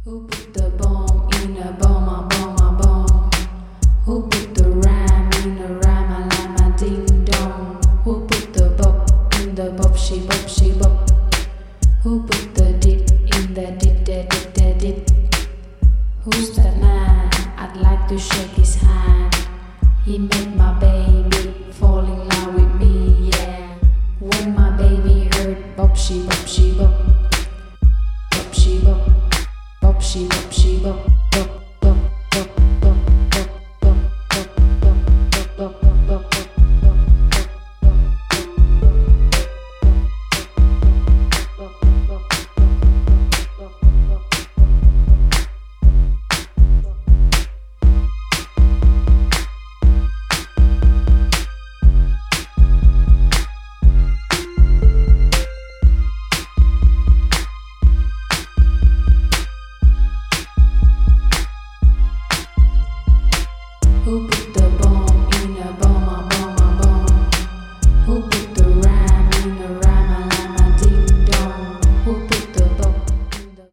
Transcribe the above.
Who put the bomb in a bomb, a bomb, a bomb? Who put the rhyme in a rhyme, a lime, a ding dong? Who put the bop in the bop, she bop, she bop? Who put the dip in the dip, the dip, the dip? Who's that man? I'd like to shake his hand. He made my baby fall in love with me, yeah. When my baby heard bop, she bop, she bop. Bop, she bop. Bop, she bop, she bop. Bop, bop, bop, bop, bop, bop, bop, bop, bop, bop, bop, bop. Who